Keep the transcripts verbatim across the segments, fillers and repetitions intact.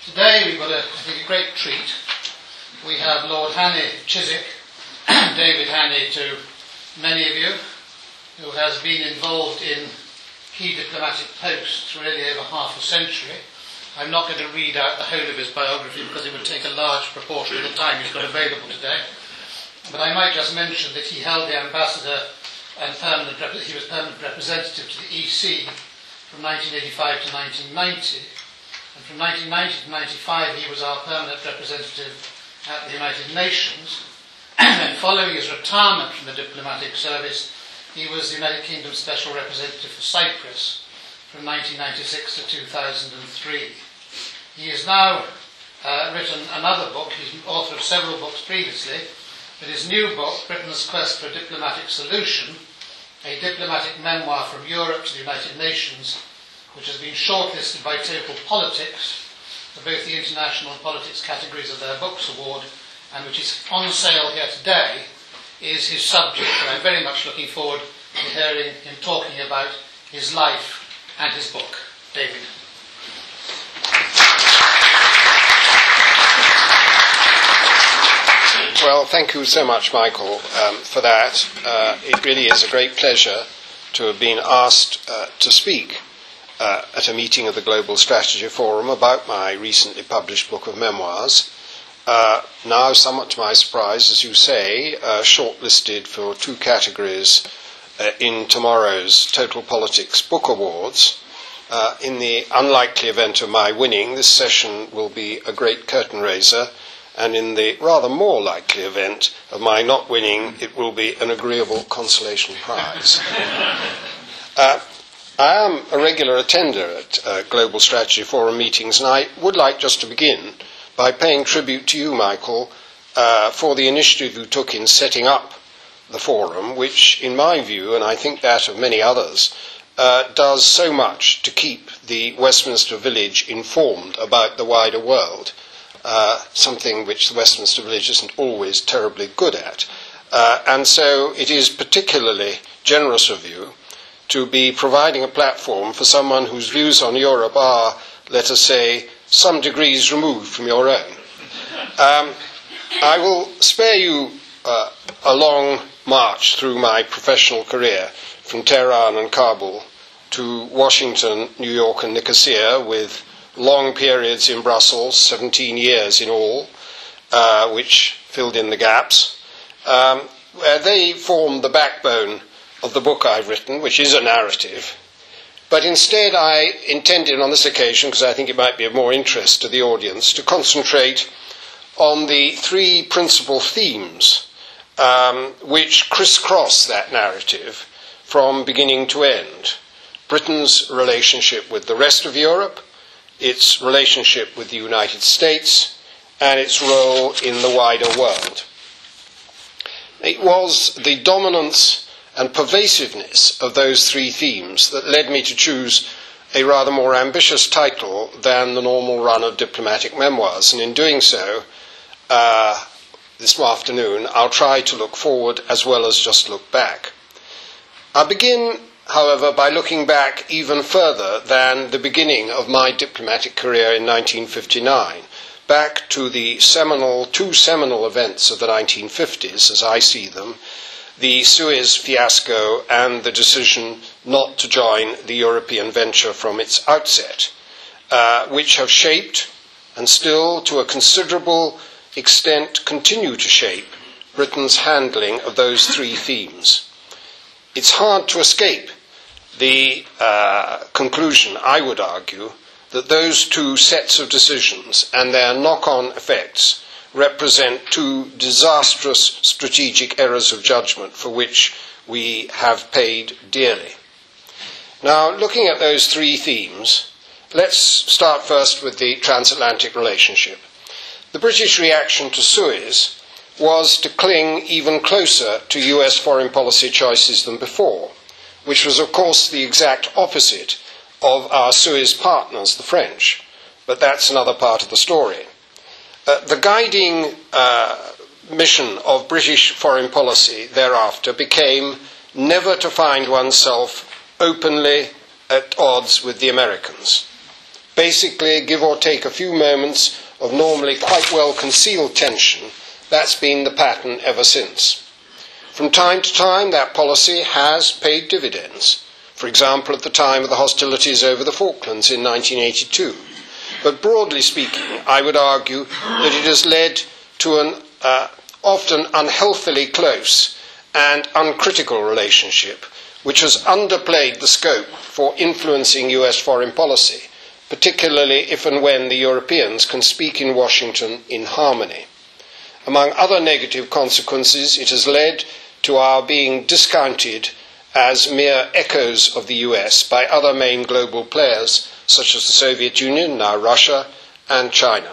Today we've got a, I think, a great treat. We have Lord Hannay Chiswick, David Hannay to many of you, who has been involved in key diplomatic posts for really over half a century. I'm not going to read out the whole of his biography because it would take a large proportion of the time he's got available today. But I might just mention that he held the ambassador and permanent rep- he was permanent representative to the E C from nineteen eighty-five to nineteen ninety. And from nineteen ninety to ninety-five, he was our permanent representative at the United Nations. And following his retirement from the diplomatic service, he was the United Kingdom Special Representative for Cyprus from nineteen ninety-six to two thousand three. He has now uh, written another book. He's author of several books previously, but his new book, Britain's Quest for a Diplomatic Solution, a diplomatic memoir from Europe to the United Nations, which has been shortlisted by Total Politics for both the international and politics categories of their Books Award, and which is on sale here today, is his subject. And I'm very much looking forward to hearing him talking about his life and his book. David. Well, thank you so much, Michael, um, for that. Uh, it really is a great pleasure to have been asked uh, to speak uh, at a meeting of the Global Strategy Forum about my recently published book of memoirs. Uh, now, somewhat to my surprise, as you say, uh, shortlisted for two categories uh, in tomorrow's Total Politics Book Awards. Uh, in the unlikely event of my winning, this session will be a great curtain raiser, and in the rather more likely event of my not winning, it will be an agreeable consolation prize. uh, I am a regular attender at uh, Global Strategy Forum meetings, and I would like just to begin by paying tribute to you, Michael, uh, for the initiative you took in setting up the forum, which, in my view, and I think that of many others, uh, does so much to keep the Westminster Village informed about the wider world. Uh, something which the Westminster Village isn't always terribly good at. Uh, and so it is particularly generous of you to be providing a platform for someone whose views on Europe are, let us say, some degrees removed from your own. Um, I will spare you uh, a long march through my professional career from Tehran and Kabul to Washington, New York and Nicosia, with long periods in Brussels, seventeen years in all, uh, which filled in the gaps. Um, where they form the backbone of the book I've written, which is a narrative. But instead I intended on this occasion, because I think it might be of more interest to the audience, to concentrate on the three principal themes um, which crisscross that narrative from beginning to end. Britain's relationship with the rest of Europe, its relationship with the United States, and its role in the wider world. It was the dominance and pervasiveness of those three themes that led me to choose a rather more ambitious title than the normal run of diplomatic memoirs, and in doing so, uh, this afternoon, I'll try to look forward as well as just look back. I'll begin, however, by looking back even further than the beginning of my diplomatic career in nineteen fifty-nine, back to the seminal, two seminal events of the nineteen fifties, as I see them, the Suez fiasco and the decision not to join the European venture from its outset, uh, which have shaped, and still to a considerable extent continue to shape, Britain's handling of those three themes. It's hard to escape the uh, conclusion, I would argue, that those two sets of decisions and their knock-on effects represent two disastrous strategic errors of judgment for which we have paid dearly. Now, looking at those three themes, let's start first with the transatlantic relationship. The British reaction to Suez was to cling even closer to U S foreign policy choices than before, which was, of course, the exact opposite of our Suez partners, the French. But that's another part of the story. Uh, the guiding uh, mission of British foreign policy thereafter became never to find oneself openly at odds with the Americans. Basically, give or take a few moments of normally quite well concealed tension, that's been the pattern ever since. From time to time, that policy has paid dividends. For example, at the time of the hostilities over the Falklands in nineteen eighty-two. But broadly speaking, I would argue that it has led to an uh, often unhealthily close and uncritical relationship, which has underplayed the scope for influencing U S foreign policy, particularly if and when the Europeans can speak in Washington in harmony. Among other negative consequences, it has led to our being discounted as mere echoes of the U S by other main global players, such as the Soviet Union, now Russia, and China.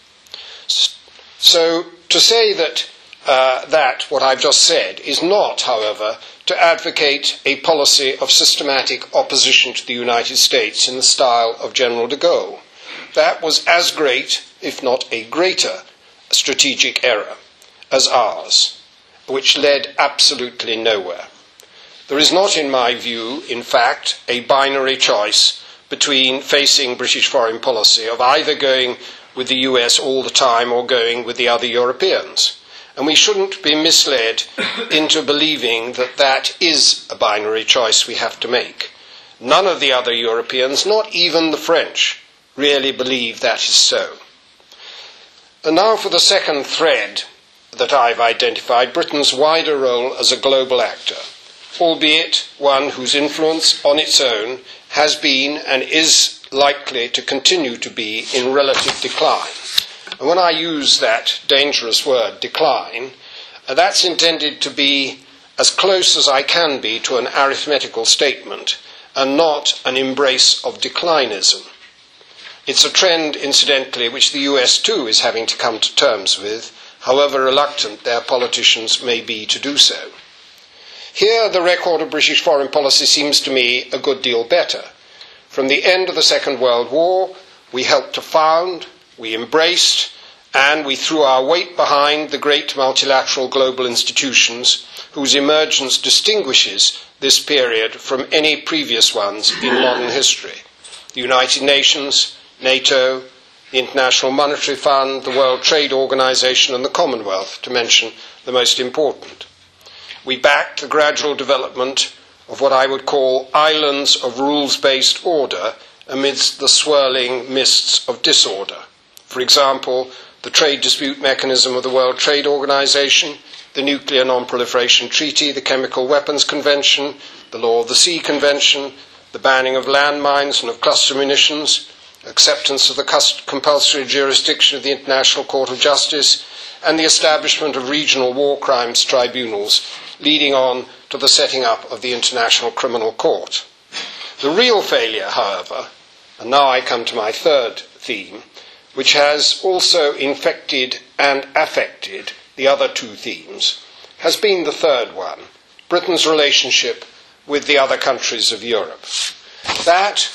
So, to say that, uh, that what I've just said is not, however, to advocate a policy of systematic opposition to the United States in the style of General de Gaulle. That was as great, if not a greater, strategic error as ours, which led absolutely nowhere. There is not, in my view, in fact, a binary choice between facing British foreign policy of either going with the U S all the time or going with the other Europeans. And we shouldn't be misled into believing that that is a binary choice we have to make. None of the other Europeans, not even the French, really believe that is so. And now for the second thread that I've identified, Britain's wider role as a global actor, albeit one whose influence on its own has been and is likely to continue to be in relative decline. And when I use that dangerous word, decline, uh, that's intended to be as close as I can be to an arithmetical statement and not an embrace of declinism. It's a trend, incidentally, which the U S too is having to come to terms with, however reluctant their politicians may be to do so. Here, the record of British foreign policy seems to me a good deal better. From the end of the Second World War, we helped to found, we embraced, and we threw our weight behind the great multilateral global institutions whose emergence distinguishes this period from any previous ones in modern history. The United Nations, NATO, the International Monetary Fund, the World Trade Organization, and the Commonwealth, to mention the most important. We backed the gradual development of what I would call islands of rules-based order amidst the swirling mists of disorder. For example, the trade dispute mechanism of the World Trade Organization, the Nuclear Non-Proliferation Treaty, the Chemical Weapons Convention, the Law of the Sea Convention, the banning of landmines and of cluster munitions, acceptance of the compulsory jurisdiction of the International Court of Justice, and the establishment of regional war crimes tribunals, leading on to the setting up of the International Criminal Court. The real failure, however, and now I come to my third theme, which has also infected and affected the other two themes, has been the third one, Britain's relationship with the other countries of Europe. That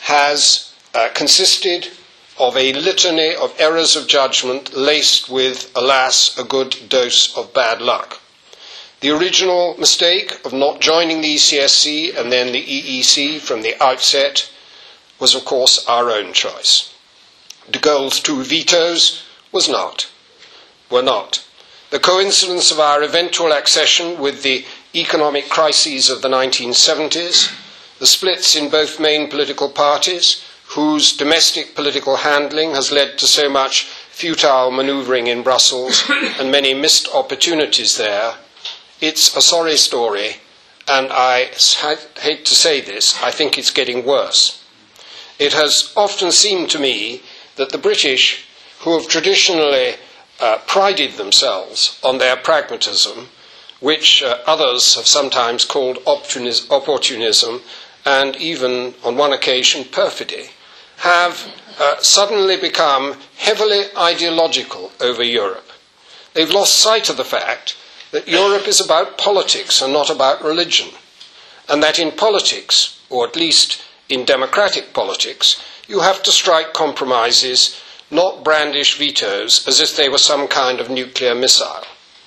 has uh, consisted of a litany of errors of judgment laced with, alas, a good dose of bad luck. The original mistake of not joining the E C S C and then the E E C from the outset was, of course, our own choice. De Gaulle's two vetoes was not, were not. The coincidence of our eventual accession with the economic crises of the nineteen seventies, the splits in both main political parties, whose domestic political handling has led to so much futile manoeuvring in Brussels and many missed opportunities there. It's a sorry story, and I hate to say this, I think it's getting worse. It has often seemed to me that the British, who have traditionally uh, prided themselves on their pragmatism, which uh, others have sometimes called opportunism, and even on one occasion perfidy, have uh, suddenly become heavily ideological over Europe. They've lost sight of the fact that Europe is about politics and not about religion, and that in politics, or at least in democratic politics, you have to strike compromises, not brandish vetoes as if they were some kind of nuclear missile.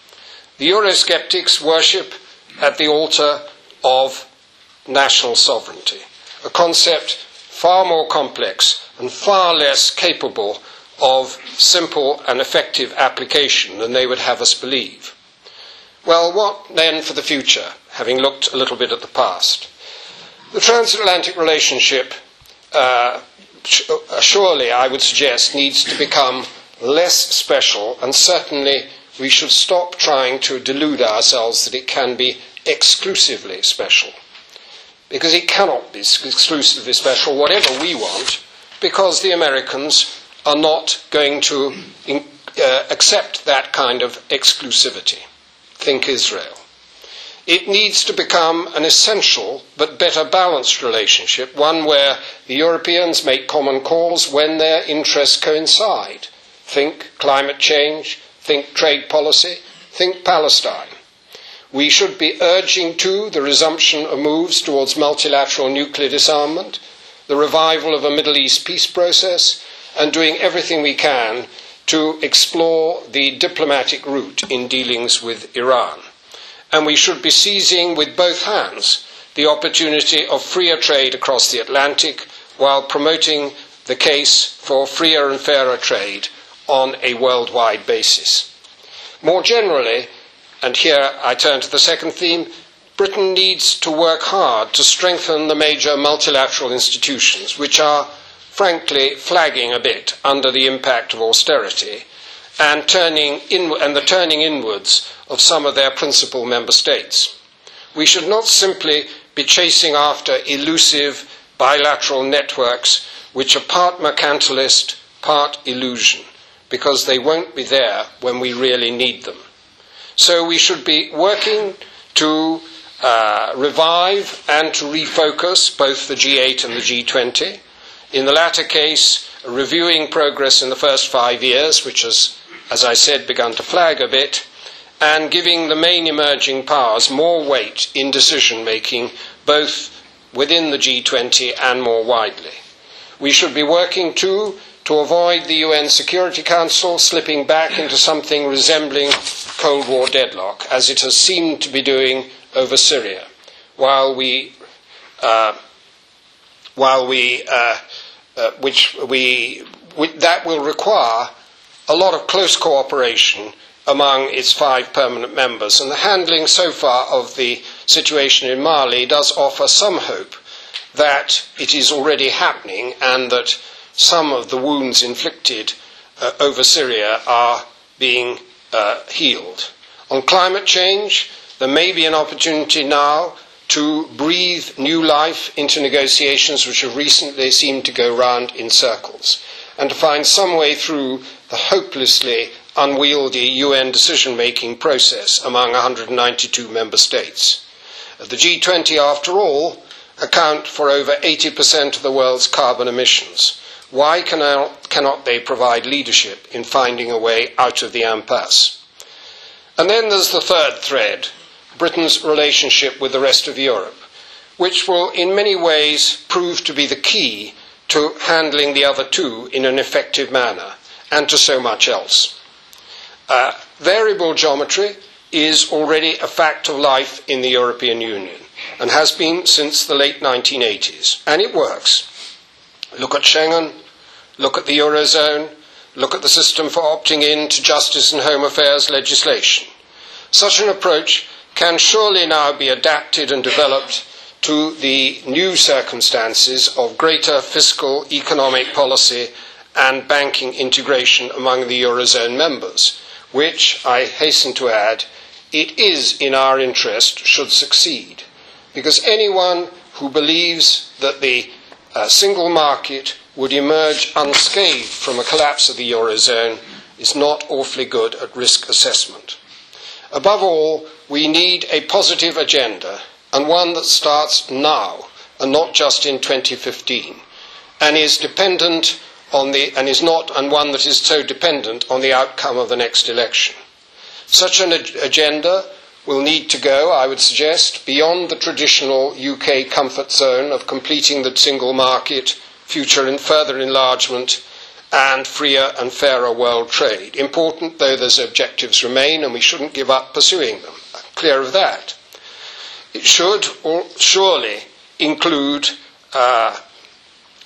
The Eurosceptics worship at the altar of national sovereignty, a concept far more complex and far less capable of simple and effective application than they would have us believe. Well, what then for the future, having looked a little bit at the past? The transatlantic relationship, uh, surely, I would suggest, needs to become less special, and certainly we should stop trying to delude ourselves that it can be exclusively special. Because it cannot be exclusively special, whatever we want, because the Americans are not going to in, uh, accept that kind of exclusivity. Think Israel. It needs to become an essential but better balanced relationship, one where the Europeans make common cause when their interests coincide. Think climate change, think trade policy, think Palestine. We should be urging, too, the resumption of moves towards multilateral nuclear disarmament, the revival of a Middle East peace process, and doing everything we can to explore the diplomatic route in dealings with Iran. And we should be seizing with both hands the opportunity of freer trade across the Atlantic while promoting the case for freer and fairer trade on a worldwide basis. More generally, and here I turn to the second theme, Britain needs to work hard to strengthen the major multilateral institutions, which are, frankly, flagging a bit under the impact of austerity and, turning in, and the turning inwards of some of their principal member states. We should not simply be chasing after elusive bilateral networks which are part mercantilist, part illusion, because they won't be there when we really need them. So we should be working to uh, revive and to refocus both the G eight and the G twenty. In the latter case, reviewing progress in the first five years, which has, as I said, begun to flag a bit, and giving the main emerging powers more weight in decision-making, both within the G twenty and more widely. We should be working, too, to avoid the U N Security Council slipping back into something resembling Cold War deadlock, as it has seemed to be doing over Syria, while we, uh, while we, uh, uh, which we, we, that will require a lot of close cooperation among its five permanent members, and the handling so far of the situation in Mali does offer some hope that it is already happening and that some of the wounds inflicted uh, over Syria are being uh, healed. On climate change, there may be an opportunity now to breathe new life into negotiations which have recently seemed to go round in circles, and to find some way through the hopelessly unwieldy U N decision-making process among one hundred ninety-two member states. The G twenty, after all, account for over eighty percent of the world's carbon emissions. Why cannot, cannot they provide leadership in finding a way out of the impasse? And then there's the third thread, Britain's relationship with the rest of Europe, which will in many ways prove to be the key to handling the other two in an effective manner, and to so much else. Uh, variable geometry is already a fact of life in the European Union, and has been since the late nineteen eighties, and it works. Look at Schengen, look at the Eurozone, look at the system for opting in to justice and home affairs legislation. Such an approach can surely now be adapted and developed to the new circumstances of greater fiscal, economic policy and banking integration among the Eurozone members, which, I hasten to add, it is in our interest should succeed. Because anyone who believes that the uh, single market would emerge unscathed from a collapse of the Eurozone is not awfully good at risk assessment. Above all, we need a positive agenda, and one that starts now, and not just in twenty fifteen, and is dependent on the, and is not, and one that is so dependent on the outcome of the next election. Such an ag- agenda will need to go, I would suggest, beyond the traditional U K comfort zone of completing the single market, future and further enlargement, and freer and fairer world trade. Important though those objectives remain, and we shouldn't give up pursuing them. I'm clear of that. It should or surely include uh,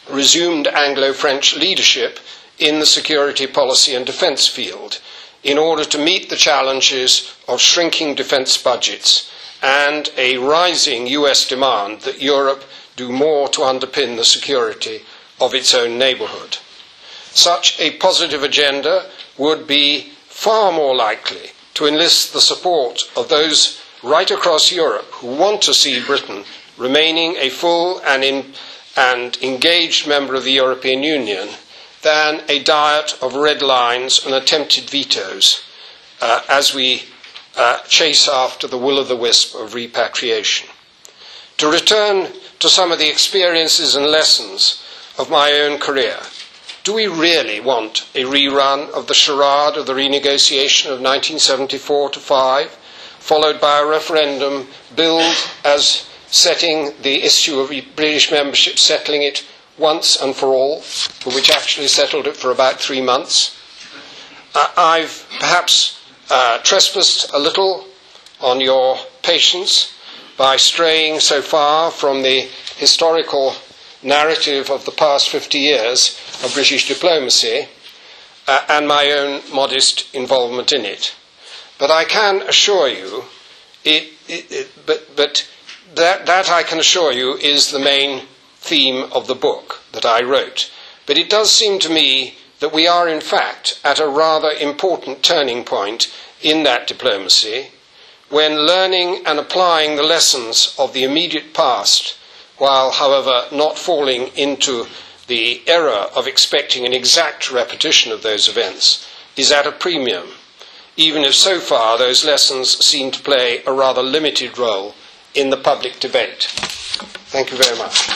resumed Anglo-French leadership in the security policy and defence field in order to meet the challenges of shrinking defence budgets and a rising U S demand that Europe do more to underpin the security of its own neighbourhood. Such a positive agenda would be far more likely to enlist the support of those right across Europe who want to see Britain remaining a full and, in, and engaged member of the European Union than a diet of red lines and attempted vetoes uh, as we uh, chase after the will-o'-the-wisp of repatriation. To return to some of the experiences and lessons of my own career, do we really want a rerun of the charade of the renegotiation of nineteen seventy-four to five, followed by a referendum billed as setting the issue of British membership, settling it once and for all, but which actually settled it for about three months? Uh, I've perhaps uh, trespassed a little on your patience by straying so far from the historical narrative of the past fifty years of British diplomacy uh, and my own modest involvement in it. But I can assure you, it, it, it, but, but that, that I can assure you is the main theme of the book that I wrote. But it does seem to me that we are in fact at a rather important turning point in that diplomacy, when learning and applying the lessons of the immediate past, while, however, not falling into the error of expecting an exact repetition of those events, is at a premium, even if so far those lessons seem to play a rather limited role in the public debate. Thank you very much.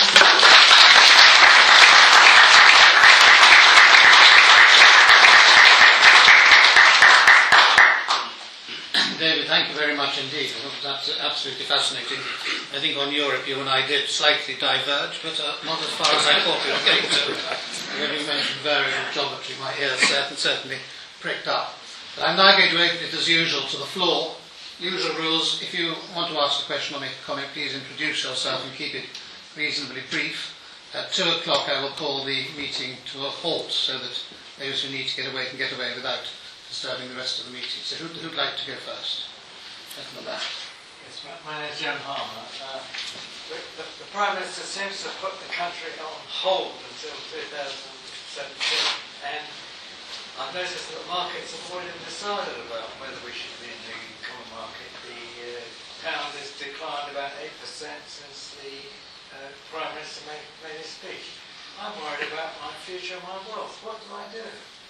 David, thank you very much indeed. I thought that's absolutely fascinating. I think on Europe you and I did slightly diverge, but uh, not as far as I thought we were going to. When you mentioned variable geometry, my ears certainly pricked up. But I'm now going to open it as usual to the floor. Usual rules: if you want to ask a question or make a comment, please introduce yourself and keep it reasonably brief. At two o'clock I will call the meeting to a halt so that those who need to get away can get away without disturbing the rest of the meeting. So who'd, who'd like to go first? Gentleman there. Yes, my name is Jan Harmer. Uh, the, the, the Prime Minister seems to have put the country on hold until two thousand seventeen, and I've noticed that the markets have already decided about whether we should be in the common market. The uh, pound has declined about eight percent since the uh, Prime Minister made, made his speech. I'm worried about my future and my wealth. What do I do?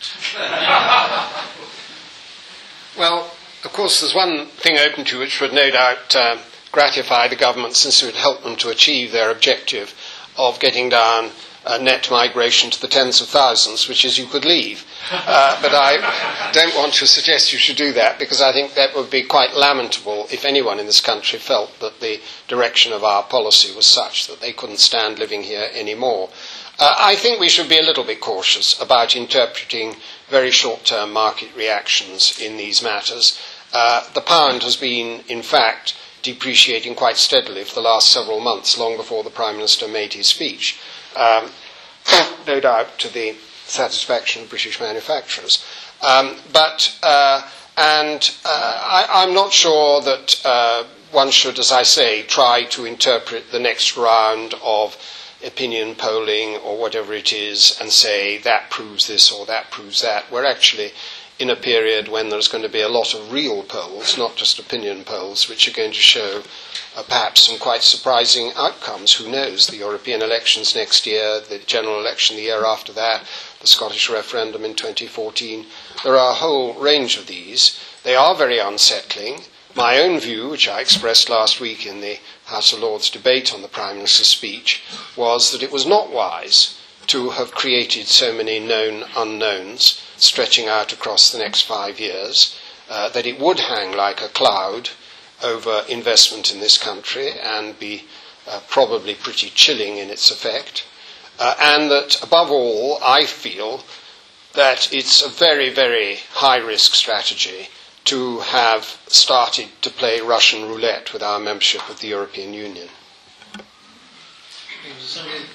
Well, of course, there's one thing open to which would no doubt uh, gratify the government, since it would help them to achieve their objective of getting down uh, net migration to the tens of thousands, which is you could leave. Uh, but I don't want to suggest you should do that, because I think that would be quite lamentable if anyone in this country felt that the direction of our policy was such that they couldn't stand living here anymore. Uh, I think we should be a little bit cautious about interpreting very short-term market reactions in these matters. Uh, the pound has been, in fact, depreciating quite steadily for the last several months, long before the Prime Minister made his speech, um, no doubt to the satisfaction of British manufacturers. Um, but, uh, and uh, I, I'm not sure that uh, one should, as I say, try to interpret the next round of opinion polling or whatever it is and say that proves this or that proves that. We're actually in a period when there's going to be a lot of real polls, not just opinion polls, which are going to show uh, perhaps some quite surprising outcomes. Who knows? The European elections next year, the general election the year after that, the Scottish referendum in twenty fourteen. There are a whole range of these. They are very unsettling. My own view, which I expressed last week in the House of Lords debate on the Prime Minister's speech, was that it was not wise to have created so many known unknowns stretching out across the next five years, uh, that it would hang like a cloud over investment in this country and be uh, probably pretty chilling in its effect, uh, and that, above all, I feel that it's a very, very high-risk strategy to have started to play Russian roulette with our membership of the European Union.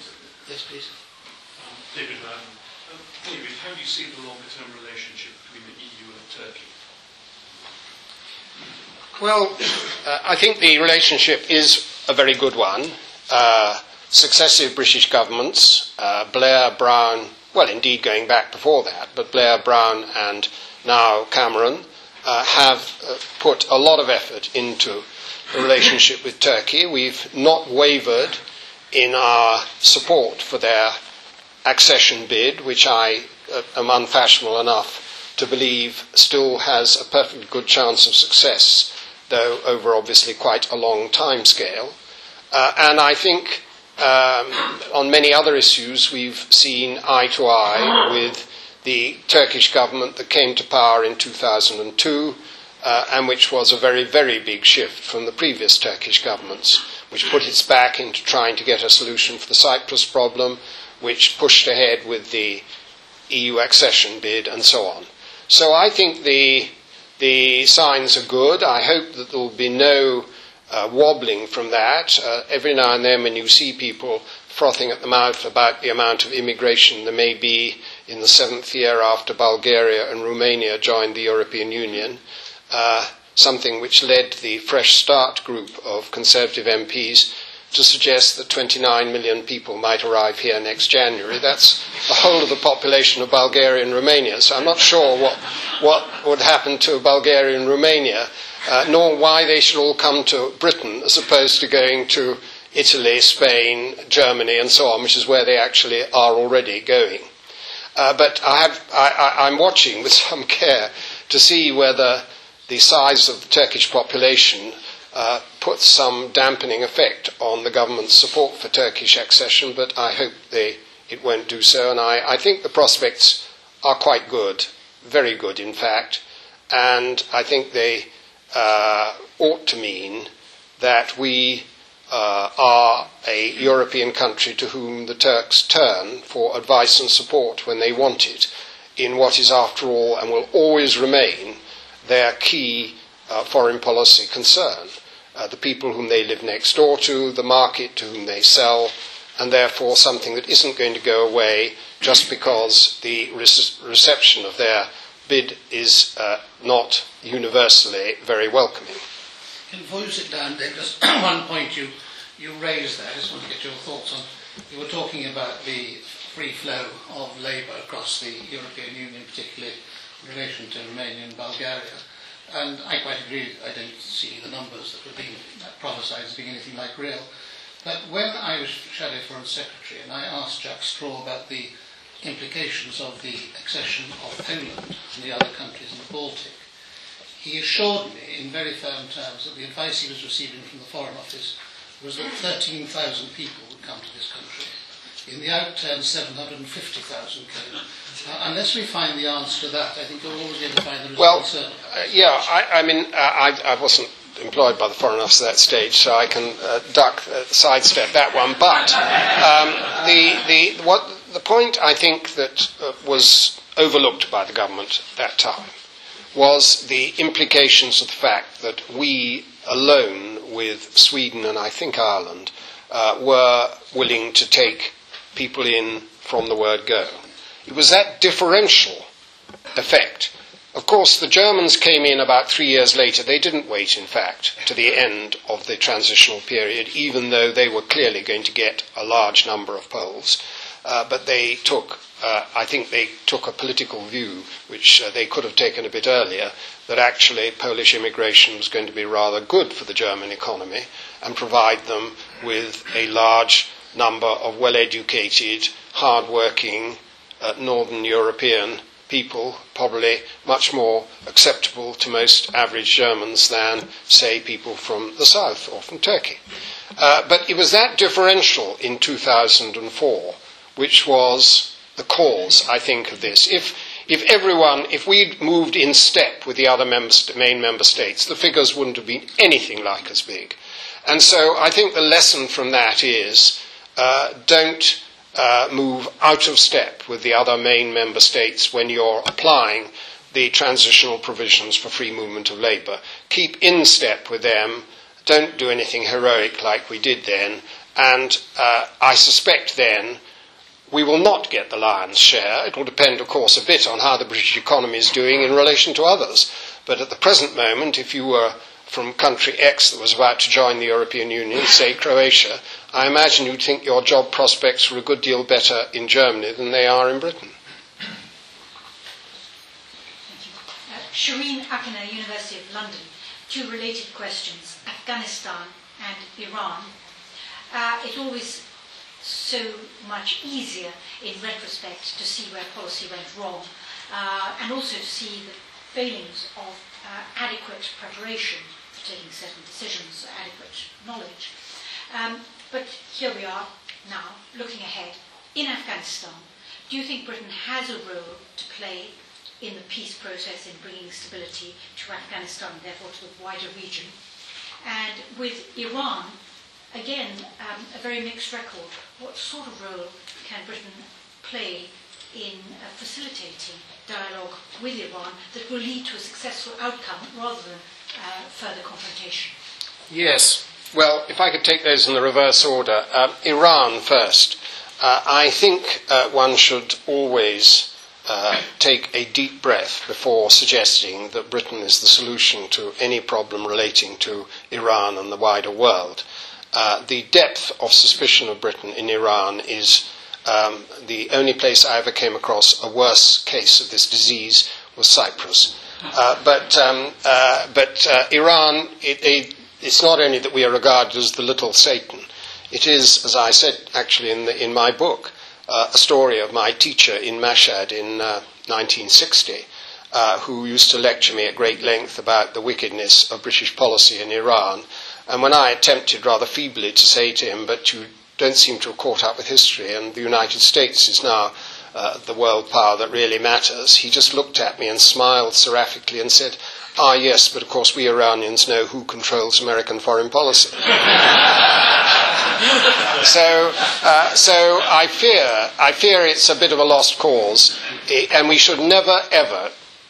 Yes, please. Um, David Madden. Um, David, how do you see the longer-term relationship between the E U and Turkey? Well, uh, I think the relationship is a very good one. Uh, successive British governments, uh, Blair, Brown, well, indeed going back before that, but Blair, Brown and now Cameron uh, have uh, put a lot of effort into the relationship with Turkey. We've not wavered in our support for their accession bid, which I uh, am unfashionable enough to believe still has a perfectly good chance of success, though over obviously quite a long time scale. Uh, and I think um, on many other issues we've seen eye to eye with the Turkish government that came to power in two thousand two, uh, and which was a very, very big shift from the previous Turkish governments, which put its back into trying to get a solution for the Cyprus problem, which pushed ahead with the E U accession bid and so on. So I think the the signs are good. I hope that there will be no uh, wobbling from that. Uh, every now and then when you see people frothing at the mouth about the amount of immigration there may be in the seventh year after Bulgaria and Romania joined the European Union, uh, something which led the Fresh Start group of Conservative M Ps to suggest that twenty-nine million people might arrive here next January. That's the whole of the population of Bulgaria and Romania. So I'm not sure what, what would happen to Bulgaria and Romania, uh, nor why they should all come to Britain as opposed to going to Italy, Spain, Germany, and so on, which is where they actually are already going. Uh, but I have, I, I, I'm watching with some care to see whether the size of the Turkish population uh, puts some dampening effect on the government's support for Turkish accession, but I hope they, it won't do so, and I, I think the prospects are quite good, very good in fact, and I think they uh, ought to mean that we uh, are a European country to whom the Turks turn for advice and support when they want it, in what is after all and will always remain their key uh, foreign policy concern. Uh, the people whom they live next door to, the market to whom they sell, and therefore something that isn't going to go away just because the re- reception of their bid is uh, not universally very welcoming. Before you sit down, Dave, just one point you, you raised there, I just want to get your thoughts on. You were talking about the free flow of labour across the European Union, particularly in relation to Romania and Bulgaria. And I quite agree, I don't see the numbers that were being prophesied as being anything like real. But when I was Shadow Foreign Secretary and I asked Jack Straw about the implications of the accession of Poland and the other countries in the Baltic, he assured me in very firm terms that the advice he was receiving from the Foreign Office was that thirteen thousand people would come to this country. In the outturn, seven hundred fifty thousand came. Uh, unless we find the answer to that, I think you're always going to find the result well, uncertain. Uh, yeah, I, I mean, uh, I, I wasn't employed by the Foreign Office at that stage, so I can uh, duck, uh, sidestep that one. But um, the, the, what, the point I think that uh, was overlooked by the government at that time was the implications of the fact that we alone with Sweden and I think Ireland uh, were willing to take people in from the word go. It was that differential effect. Of course, the Germans came in about three years later. They didn't wait, in fact, to the end of the transitional period, even though they were clearly going to get a large number of Poles. Uh, but they took, uh, I think they took a political view, which uh, they could have taken a bit earlier, that actually Polish immigration was going to be rather good for the German economy and provide them with a large number of well-educated, hard-working, uh, Northern European people, probably much more acceptable to most average Germans than, say, people from the south or from Turkey. Uh, but it was that differential in two thousand four which was the cause, I think, of this. If, if everyone, if we'd moved in step with the other member, main member states, the figures wouldn't have been anything like as big. And so I think the lesson from that is uh, don't uh, move out of step with the other main member states when you're applying the transitional provisions for free movement of labour. Keep in step with them. Don't do anything heroic like we did then. And uh, I suspect then we will not get the lion's share. It will depend, of course, a bit on how the British economy is doing in relation to others. But at the present moment, if you were from country X that was about to join the European Union, say Croatia, I imagine you'd think your job prospects were a good deal better in Germany than they are in Britain. Shireen Akiner, University of London. Two related questions, Afghanistan and Iran. Uh, it's always so much easier in retrospect to see where policy went wrong uh, and also to see the failings of uh, adequate preparation for taking certain decisions, adequate knowledge. Um, but here we are now, looking ahead. In Afghanistan, do you think Britain has a role to play in the peace process in bringing stability to Afghanistan, and therefore to the wider region? And with Iran, again, um, a very mixed record. What sort of role can Britain play in uh, facilitating dialogue with Iran that will lead to a successful outcome rather than uh, further confrontation? Yes. Well, if I could take those in the reverse order. Uh, Iran first. Uh, I think uh, one should always Uh, take a deep breath before suggesting that Britain is the solution to any problem relating to Iran and the wider world. Uh, the depth of suspicion of Britain in Iran is um, the only place I ever came across a worse case of this disease was Cyprus. Uh, but um, uh, but uh, Iran, it, it, it's not only that we are regarded as the little Satan, it is, as I said actually in, the, in my book, Uh, a story of my teacher in Mashhad in uh, nineteen sixty, uh, who used to lecture me at great length about the wickedness of British policy in Iran. And when I attempted rather feebly to say to him, but you don't seem to have caught up with history, and the United States is now uh, the world power that really matters, he just looked at me and smiled seraphically and said, ah, yes, but of course we Iranians know who controls American foreign policy. So, uh, so I fear, I fear it's a bit of a lost cause, and we should never ever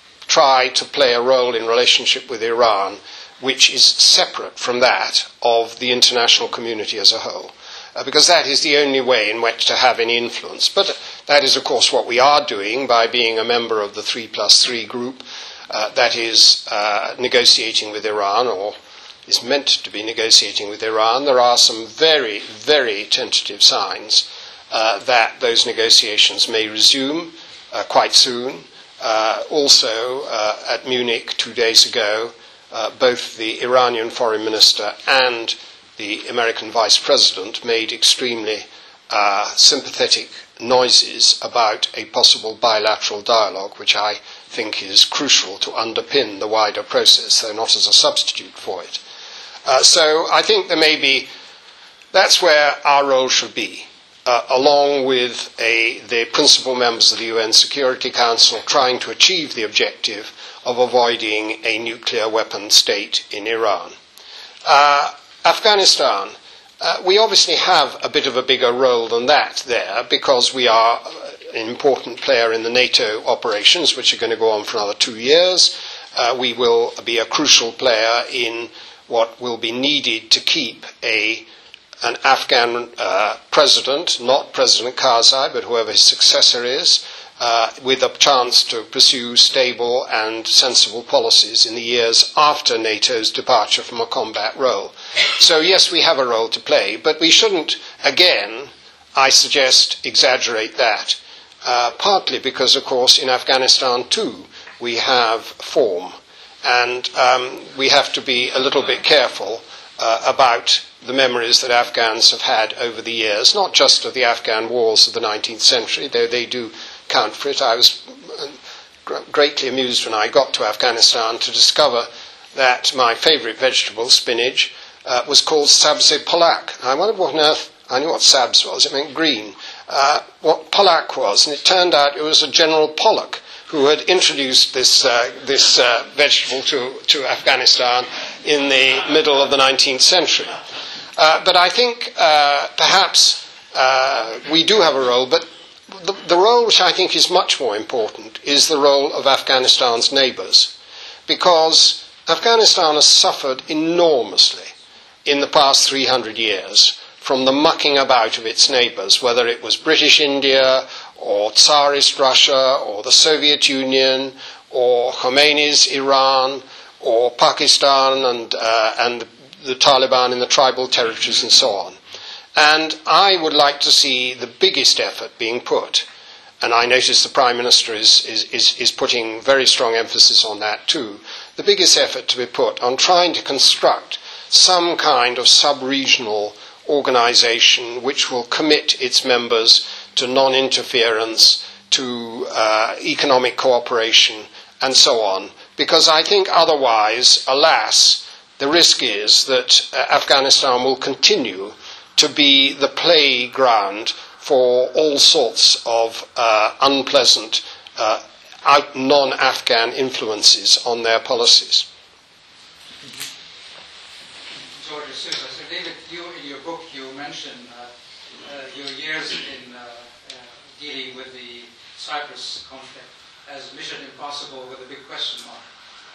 try to play a role in relationship with Iran which is separate from that of the international community as a whole, uh, because that is the only way in which to have any influence. But that is, of course, what we are doing by being a member of the three plus three group, uh, that is uh, negotiating with Iran, or is meant to be negotiating with Iran. There are some very, very tentative signs uh, that those negotiations may resume uh, quite soon. Uh, also, uh, at Munich two days ago, uh, both the Iranian foreign minister and the American vice president made extremely uh, sympathetic noises about a possible bilateral dialogue, which I think is crucial to underpin the wider process, though not as a substitute for it. Uh, so I think there may be, that's where our role should be, uh, along with a, the principal members of the U N Security Council trying to achieve the objective of avoiding a nuclear weapon state in Iran. Uh, Afghanistan, uh, we obviously have a bit of a bigger role than that there, because we are an important player in the NATO operations, which are going to go on for another two years. Uh, we will be a crucial player in what will be needed to keep a, an Afghan uh, president, not President Karzai, but whoever his successor is, uh, with a chance to pursue stable and sensible policies in the years after NATO's departure from a combat role. So yes, we have a role to play, but we shouldn't, again, I suggest, exaggerate that, uh, partly because, of course, in Afghanistan too, we have form. And um, we have to be a little bit careful uh, about the memories that Afghans have had over the years, not just of the Afghan wars of the nineteenth century, though they do count for it. I was greatly amused when I got to Afghanistan to discover that my favourite vegetable, spinach, uh, was called sabze polak. I wondered what on earth, I knew what sabz was, it meant green, uh, what polak was, and it turned out it was a General Pollock who had introduced this, uh, this uh, vegetable to, to Afghanistan in the middle of the nineteenth century. Uh, but I think uh, perhaps uh, we do have a role, but the, the role which I think is much more important is the role of Afghanistan's neighbours, because Afghanistan has suffered enormously in the past three hundred years from the mucking about of its neighbours, whether it was British India or Tsarist Russia or the Soviet Union or Khomeini's Iran or Pakistan and, uh, and the Taliban in the tribal territories and so on. And I would like to see the biggest effort being put, and I notice the Prime Minister is, is, is, is putting very strong emphasis on that too, the biggest effort to be put on trying to construct some kind of sub-regional organisation which will commit its members to non-interference, to uh, economic cooperation, and so on. Because I think otherwise, alas, the risk is that uh, Afghanistan will continue to be the playground for all sorts of uh, unpleasant uh, out non-Afghan influences on their policies. George D'Souza. So David, you in your book you mentioned uh, uh, your years in uh, uh, dealing with the Cyprus conflict as Mission Impossible with a big question mark.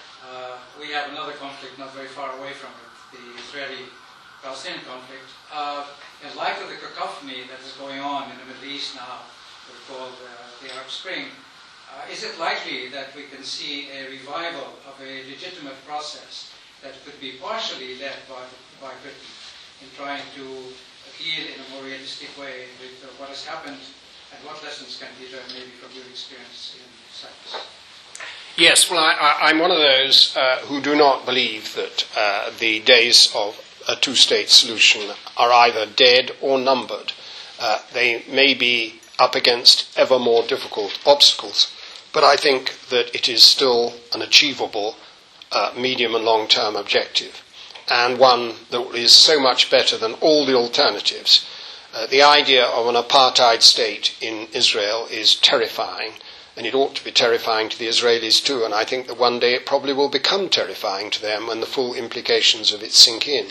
Uh, we have another conflict not very far away from it, the Israeli-Palestinian conflict. Uh, in light of the cacophony that is going on in the Middle East now, we're called uh, the Arab Spring, uh, is it likely that we can see a revival of a legitimate process that could be partially led by, by Britain in trying to deal in a more realistic way with uh, what has happened and what lessons can be learned maybe from your experience in Cyprus? Yes, well, I, I, I'm one of those uh, who do not believe that uh, the days of a two-state solution are either dead or numbered. Uh, they may be up against ever more difficult obstacles, but I think that it is still an achievable uh, medium and long-term objective, and one that is so much better than all the alternatives. Uh, the idea of an apartheid state in Israel is terrifying, and it ought to be terrifying to the Israelis too, and I think that one day it probably will become terrifying to them when the full implications of it sink in.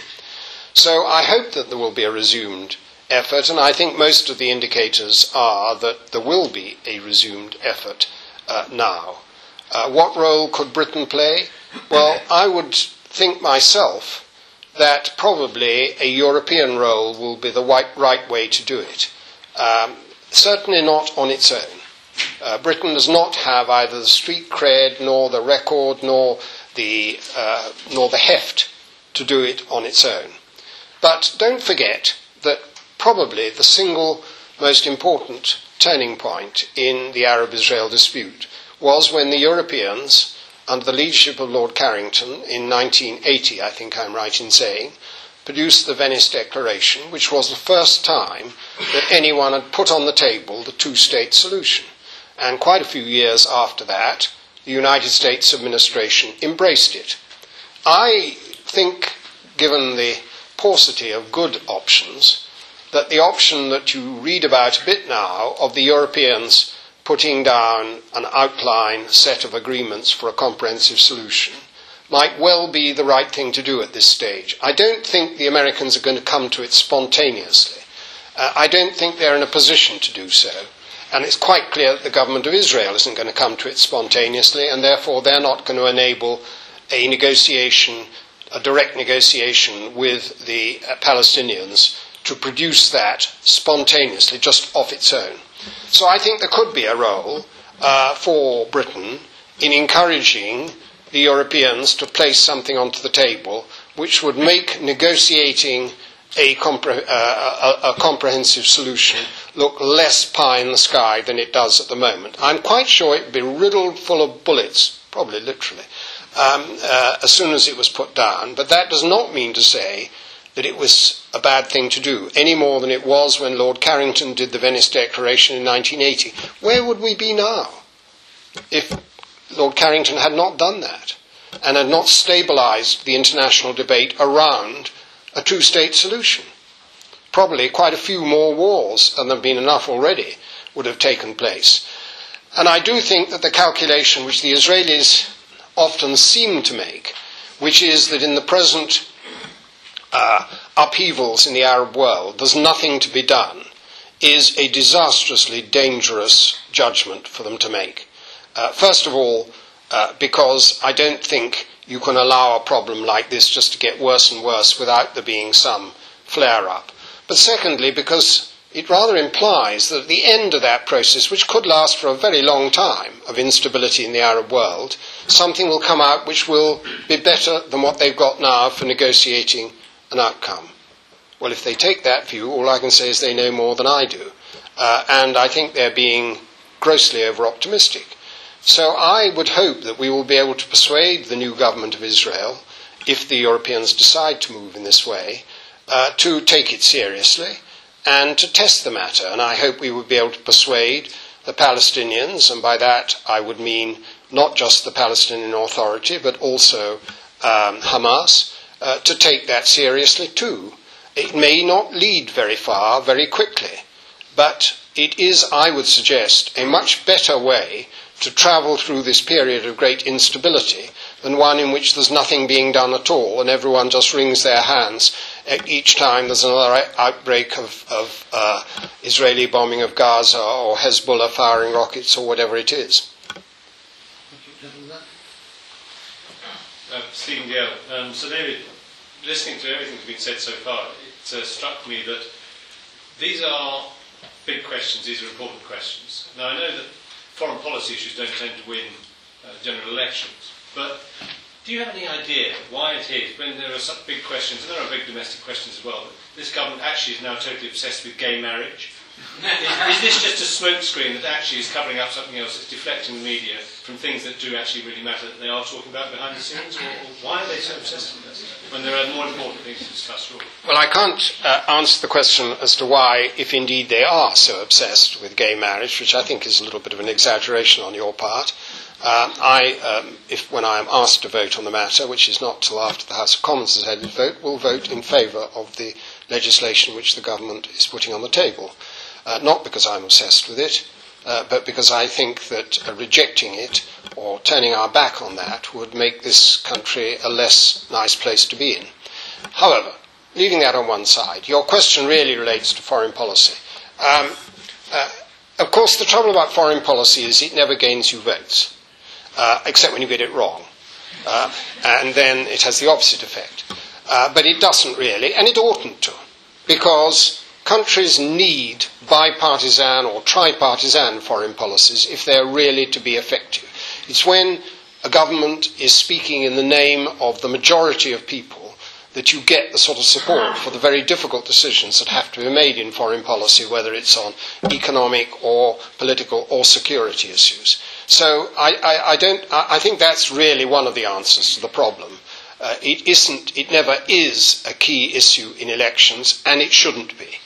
So I hope that there will be a resumed effort, and I think most of the indicators are that there will be a resumed effort uh, now. Uh, what role could Britain play? Well, I would think myself that probably a European role will be the right, right way to do it. Um, certainly not on its own. Uh, Britain does not have either the street cred, nor the record, nor the, uh, nor the heft to do it on its own. But don't forget that probably the single most important turning point in the Arab-Israel dispute was when the Europeans, under the leadership of Lord Carrington in nineteen eighty, I think I'm right in saying, produced the Venice Declaration, which was the first time that anyone had put on the table the two-state solution. And quite a few years after that, the United States administration embraced it. I think, given the paucity of good options, that the option that you read about a bit now of the Europeans putting down an outline set of agreements for a comprehensive solution might well be the right thing to do at this stage. I don't think the Americans are going to come to it spontaneously. Uh, I don't think they're in a position to do so. And it's quite clear that the government of Israel isn't going to come to it spontaneously, and therefore they're not going to enable a negotiation, a direct negotiation with the uh, Palestinians to produce that spontaneously, just off its own. So I think there could be a role uh, for Britain in encouraging the Europeans to place something onto the table which would make negotiating a, compre- uh, a, a comprehensive solution look less pie in the sky than it does at the moment. I'm quite sure it would be riddled full of bullets, probably literally, um, uh, as soon as it was put down. But that does not mean to say that it was a bad thing to do, any more than it was when Lord Carrington did the Venice Declaration in nineteen eighty. Where would we be now if Lord Carrington had not done that and had not stabilised the international debate around a two-state solution? Probably quite a few more wars, and there have been enough already, would have taken place. And I do think that the calculation which the Israelis often seem to make, which is that in the present uh, upheavals in the Arab world, there's nothing to be done, is a disastrously dangerous judgment for them to make. Uh, first of all, uh, because I don't think you can allow a problem like this just to get worse and worse without there being some flare-up. but secondly because it rather implies that at the end of that process, which could last for a very long time of instability in the Arab world, something will come out which will be better than what they've got now for negotiating an outcome. Well, if they take that view, all I can say is they know more than I do. Uh, and I think they're being grossly over-optimistic. So I would hope that we will be able to persuade the new government of Israel, if the Europeans decide to move in this way, uh, to take it seriously and to test the matter. And I hope we will be able to persuade the Palestinians, and by that I would mean not just the Palestinian Authority, but also um, Hamas, uh, to take that seriously too. It may not lead very far, very quickly, but it is, I would suggest, a much better way to travel through this period of great instability than one in which there's nothing being done at all and everyone just wrings their hands each time there's another outbreak of, of uh, Israeli bombing of Gaza or Hezbollah firing rockets or whatever it is. Uh, Stephen Gale. Um, so David, listening to everything that's been said so far, it uh, struck me that these are big questions, these are important questions. Now I know that foreign policy issues don't tend to win uh, general elections, but do you have any idea why it is, when there are such big questions, and there are big domestic questions as well, that this government actually is now totally obsessed with gay marriage? Is this just a smokescreen that actually is covering up something else, that's deflecting the media from things that do actually really matter that they are talking about behind the scenes? Or, or why are they so obsessed with this when there are more important things to discuss? Really? Well, I can't uh, answer the question as to why, if indeed they are so obsessed with gay marriage, which I think is a little bit of an exaggeration on your part. Uh, I, um, if when I am asked to vote on the matter, which is not till after the House of Commons has had its vote, will vote in favour of the legislation which the government is putting on the table. Uh, not because I'm obsessed with it, uh, but because I think that uh, rejecting it or turning our back on that would make this country a less nice place to be in. However, leaving that on one side, your question really relates to foreign policy. Um, uh, of course, the trouble about foreign policy is it never gains you votes, uh, except when you get it wrong. Uh, and then it has the opposite effect. Uh, but it doesn't really, and it oughtn't to, because countries need bipartisan or tripartisan foreign policies if they're really to be effective. It's when a government is speaking in the name of the majority of people that you get the sort of support for the very difficult decisions that have to be made in foreign policy, whether it's on economic or political or security issues. So I, I, I, don't, I, I think that's really one of the answers to the problem. Uh, it isn't, it never is a key issue in elections, and it shouldn't be.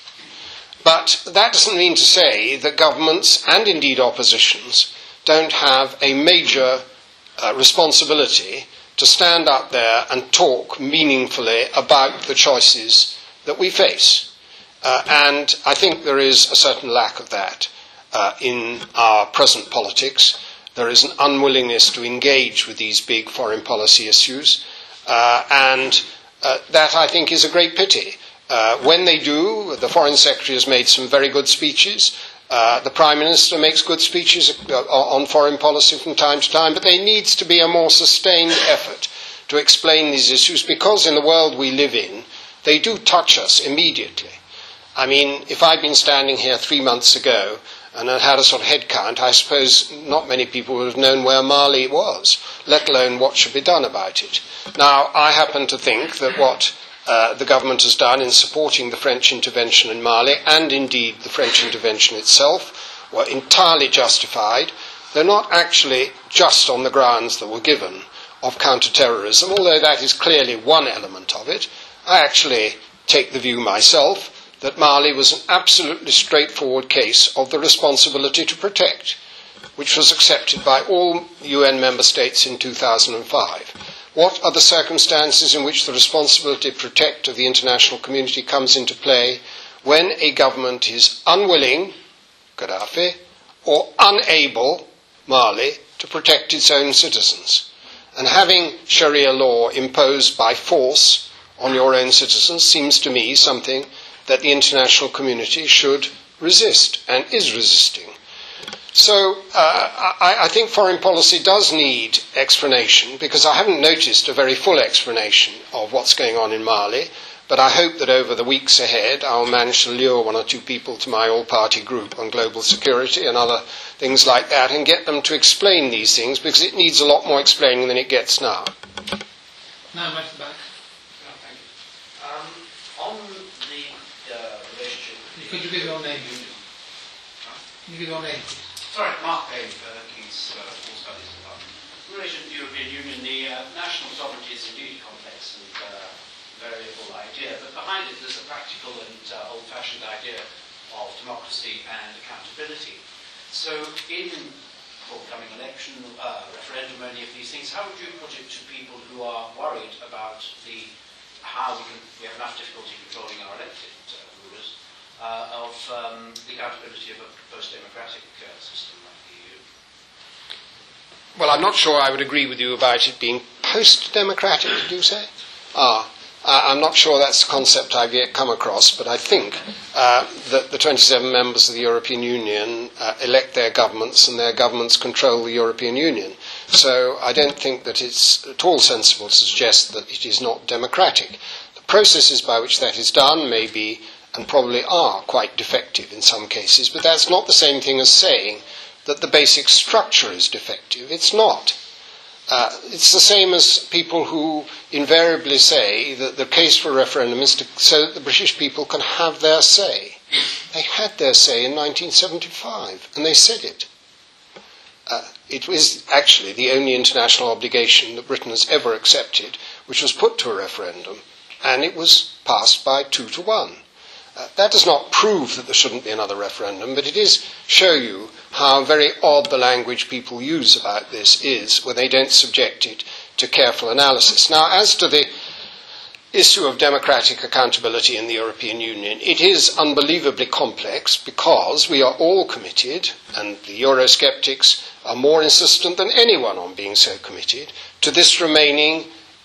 But that doesn't mean to say that governments, and indeed oppositions, don't have a major uh, responsibility to stand up there and talk meaningfully about the choices that we face. Uh, and I think there is a certain lack of that uh, in our present politics. There is an unwillingness to engage with these big foreign policy issues, uh, and uh, that I think is a great pity. Uh, when they do, the Foreign Secretary has made some very good speeches. Uh, the Prime Minister makes good speeches uh, on foreign policy from time to time, but there needs to be a more sustained effort to explain these issues, because in the world we live in, they do touch us immediately. I mean, if I'd been standing here three months ago and had had a sort of head count, I suppose not many people would have known where Mali was, let alone what should be done about it. Now, I happen to think that what Uh, the government has done in supporting the French intervention in Mali, and indeed the French intervention itself, were entirely justified. They're not actually just on the grounds that were given of counter-terrorism, although that is clearly one element of it. I actually take the view myself that Mali was an absolutely straightforward case of the responsibility to protect, which was accepted by all U N member states in two thousand five. What are the circumstances in which the responsibility to protect of the international community comes into play when a government is unwilling, Gaddafi, or unable, Mali, to protect its own citizens? And having Sharia law imposed by force on your own citizens seems to me something that the international community should resist, and is resisting. So uh, I, I think foreign policy does need explanation, because I haven't noticed a very full explanation of what's going on in Mali. But I hope that over the weeks ahead I'll manage to lure one or two people to my all-party group on global security and other things like that and get them to explain these things, because it needs a lot more explaining than it gets now. Now, right at the back. Oh, thank you. Um, on the uh, relationship... Could you give your name? Can you give your name, please? Sorry, Mark Bain for King's uh, War Studies Department. In relation to the European Union, the uh, national sovereignty is indeed a complex and uh, variable idea, but behind it there's a practical and uh, old-fashioned idea of democracy and accountability. So in forthcoming election, uh, referendum, any of these things, how would you put it to people who are worried about the how we, can, we have enough difficulty controlling our elected uh, rulers, uh, of um, the accountability of a post-democratic uh, system like the E U? Well, I'm not sure I would agree with you about it being post-democratic, did you say? Ah, uh, I'm not sure that's the concept I've yet come across, but I think uh, that the twenty-seven members of the European Union uh, elect their governments, and their governments control the European Union. So I don't think that it's at all sensible to suggest that it is not democratic. The processes by which that is done may be, and probably are, quite defective in some cases, but that's not the same thing as saying that the basic structure is defective. It's not. Uh, it's the same as people who invariably say that the case for a referendum is to, so that the British people can have their say. They had their say in nineteen seventy-five, and they said it. Uh, it was actually the only international obligation that Britain has ever accepted, which was put to a referendum, and it was passed by two to one. Uh, that does not prove that there shouldn't be another referendum, but it is show you how very odd the language people use about this is when they don't subject it to careful analysis. Now, as to the issue of democratic accountability in the European Union, it is unbelievably complex because we are all committed, and the Eurosceptics are more insistent than anyone on being so committed, to this remaining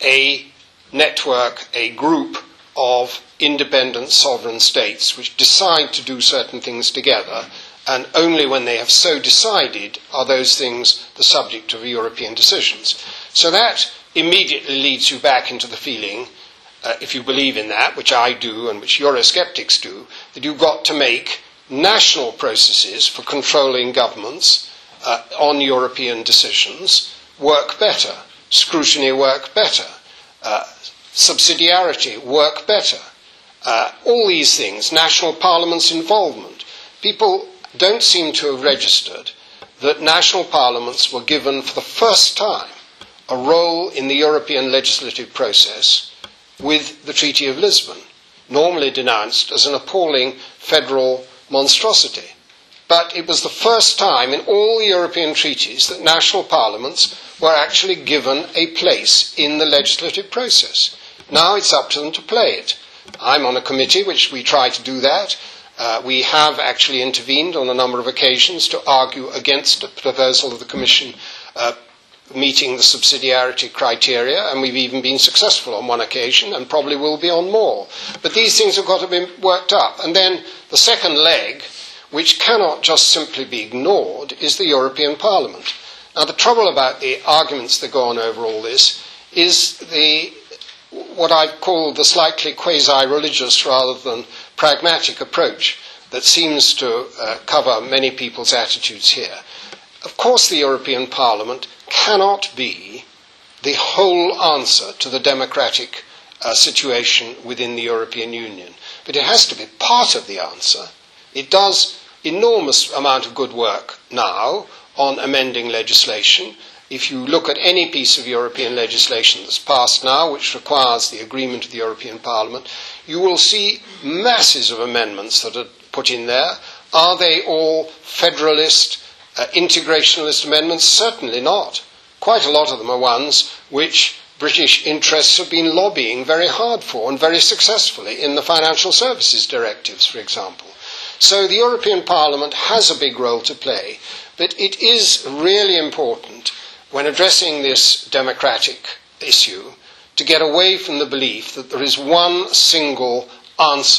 a network, a group of independent sovereign states which decide to do certain things together, and only when they have so decided are those things the subject of European decisions. So that immediately leads you back into the feeling, uh, if you believe in that, which I do and which Eurosceptics do, that you've got to make national processes for controlling governments uh, on European decisions work better, scrutiny work better, uh, subsidiarity work better. Uh, all these things, national parliaments' involvement. People don't seem to have registered that national parliaments were given for the first time a role in the European legislative process with the Treaty of Lisbon, normally denounced as an appalling federal monstrosity. But it was the first time in all the European treaties that national parliaments were actually given a place in the legislative process. Now it's up to them to play it. I'm on a committee which we try to do that. Uh, we have actually intervened on a number of occasions to argue against a proposal of the Commission uh, meeting the subsidiarity criteria, and we've even been successful on one occasion and probably will be on more. But these things have got to be worked up. And then the second leg, which cannot just simply be ignored, is the European Parliament. Now, the trouble about the arguments that go on over all this is the what I call the slightly quasi-religious rather than pragmatic approach that seems to uh, cover many people's attitudes here. Of course, the European Parliament cannot be the whole answer to the democratic uh, situation within the European Union, but it has to be part of the answer. It does enormous amount of good work now on amending legislation. If you look at any piece of European legislation that's passed now, which requires the agreement of the European Parliament, you will see masses of amendments that are put in there. Are they all federalist, uh, integrationalist amendments? Certainly not. Quite a lot of them are ones which British interests have been lobbying very hard for, and very successfully, in the financial services directives, for example. So the European Parliament has a big role to play, but it is really important when addressing this democratic issue to get away from the belief that there is one single answer,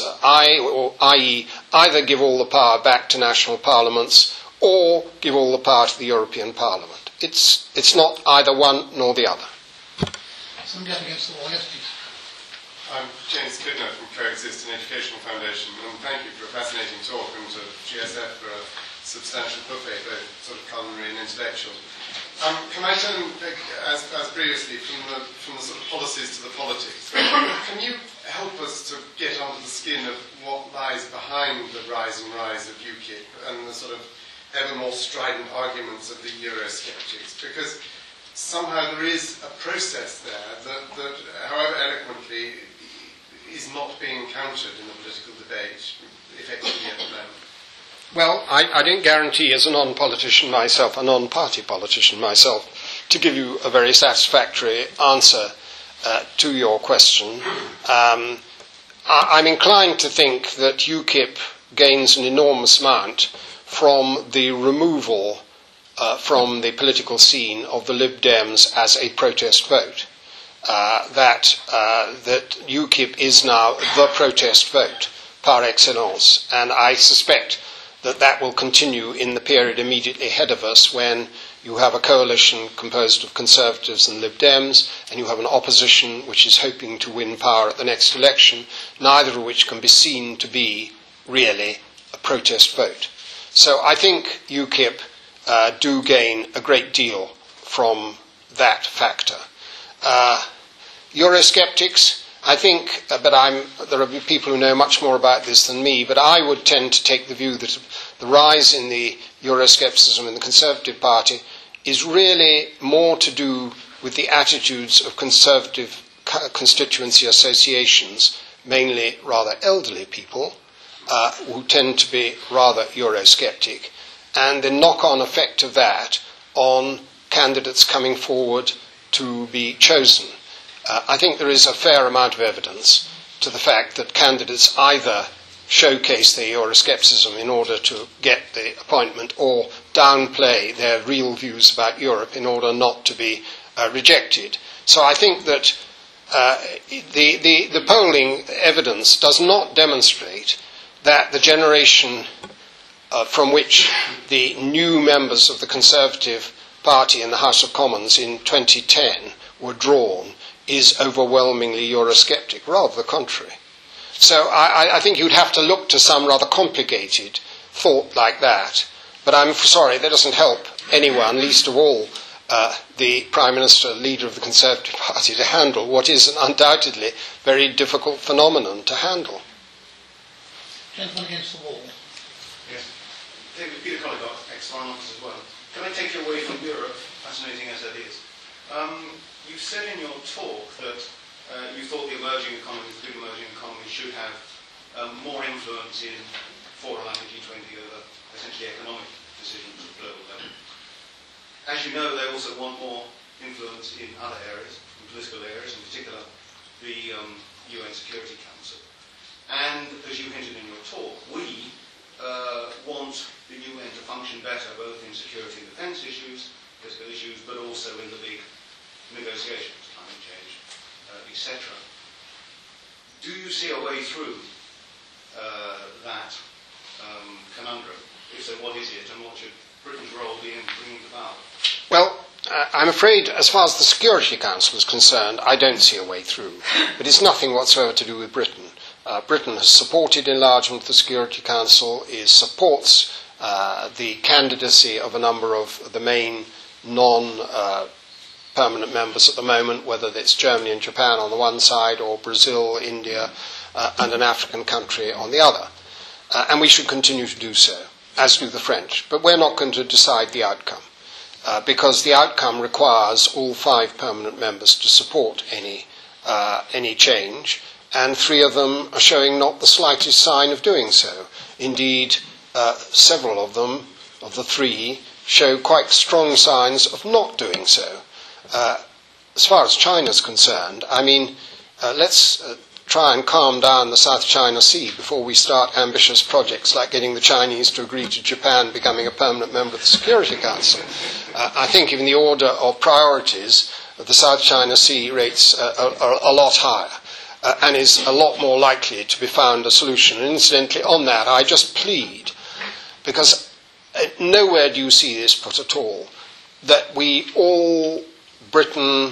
that is either give all the power back to national parliaments or give all the power to the European Parliament. It's, it's not either one nor the other. Somebody up against the wall, yes, please. I'm James Kidner from Coexist, an educational foundation, and thank you for a fascinating talk, and to G S F for a substantial buffet, both sort of culinary and intellectual. Um, can I turn, as, as previously, from the, from the sort of policies to the politics? Can you help us to get under the skin of what lies behind the rise and rise of UKIP and the sort of ever more strident arguments of the Eurosceptics? Because somehow there is a process there that, that however eloquently, is not being countered in the political debate effectively at the moment. Well, I, I don't guarantee, as a non-politician myself, a non-party politician myself, to give you a very satisfactory answer uh, to your question. Um, I, I'm inclined to think that UKIP gains an enormous amount from the removal uh, from the political scene of the Lib Dems as a protest vote. Uh, that uh, that UKIP is now the protest vote par excellence, and I suspect that that will continue in the period immediately ahead of us, when you have a coalition composed of Conservatives and Lib Dems, and you have an opposition which is hoping to win power at the next election, neither of which can be seen to be really a protest vote. So I think UKIP uh, do gain a great deal from that factor. Uh, Eurosceptics, I think, uh, but I'm, there are people who know much more about this than me, but I would tend to take the view that the rise in the Euroscepticism in the Conservative Party is really more to do with the attitudes of Conservative constituency associations, mainly rather elderly people, uh, who tend to be rather Eurosceptic, and the knock-on effect of that on candidates coming forward to be chosen. Uh, I think there is a fair amount of evidence to the fact that candidates either showcase their Euroscepticism in order to get the appointment, or downplay their real views about Europe in order not to be uh, rejected. So I think that uh, the, the, the polling evidence does not demonstrate that the generation uh, from which the new members of the Conservative Party in the House of Commons in twenty ten were drawn is overwhelmingly Eurosceptic, rather the contrary. So I, I think you'd have to look to some rather complicated thought like that. But I'm sorry, that doesn't help anyone, least of all uh, the Prime Minister, leader of the Conservative Party, to handle what is an undoubtedly very difficult phenomenon to handle. Gentleman against the wall. Yes. David Peter Colligot, ex-Foreign Office as well. Can I take you away from Europe, fascinating as that is? Um, you said in your talk that uh, you thought the emerging economies, the big emerging economies, should have um, more influence in fora like the G twenty over essentially economic decisions at global level. As you know, they also want more influence in other areas, in political areas, in particular the um, U N Security Council. And as you hinted in your talk, we uh, want the U N to function better both in security and defence issues, political issues, but also in the big negotiations, climate change, uh, et cetera. Do you see a way through uh, that um, conundrum? If so, what is it, and what should Britain's role be in bringing it about? Well, uh, I'm afraid, as far as the Security Council is concerned, I don't see a way through. But it's nothing whatsoever to do with Britain. Uh, Britain has supported enlargement of the Security Council, is supports uh, the candidacy of a number of the main non- uh, permanent members at the moment, whether it's Germany and Japan on the one side, or Brazil, India, uh, and an African country on the other. Uh, and we should continue to do so, as do the French. But we're not going to decide the outcome, uh, because the outcome requires all five permanent members to support any, uh, any change, and three of them are showing not the slightest sign of doing so. Indeed, uh, several of them, of the three, show quite strong signs of not doing so. Uh, as far as China is concerned, I mean, uh, let's uh, try and calm down the South China Sea before we start ambitious projects like getting the Chinese to agree to Japan becoming a permanent member of the Security Council. Uh, I think in the order of priorities, the South China Sea rates uh, are, are a lot higher uh, and is a lot more likely to be found a solution. And incidentally, on that, I just plead, because uh, nowhere do you see this put at all, that we all, Britain,